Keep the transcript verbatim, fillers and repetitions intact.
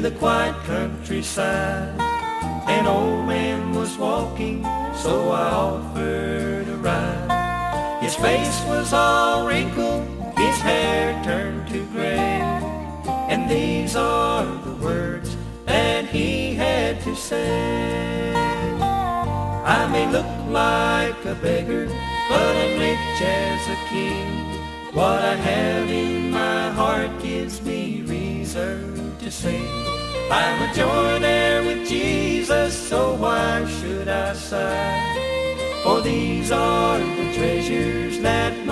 the quiet countryside. An old man was walking, so I offered a ride. His face was all wrinkled, his hair turned to gray, and these are the words that he had to say. I may look like a beggar, but I'm rich as a king. What I have in my heart gives me reason to sing. I'm a joint heir with Jesus, so why should I sigh? For these are the treasures that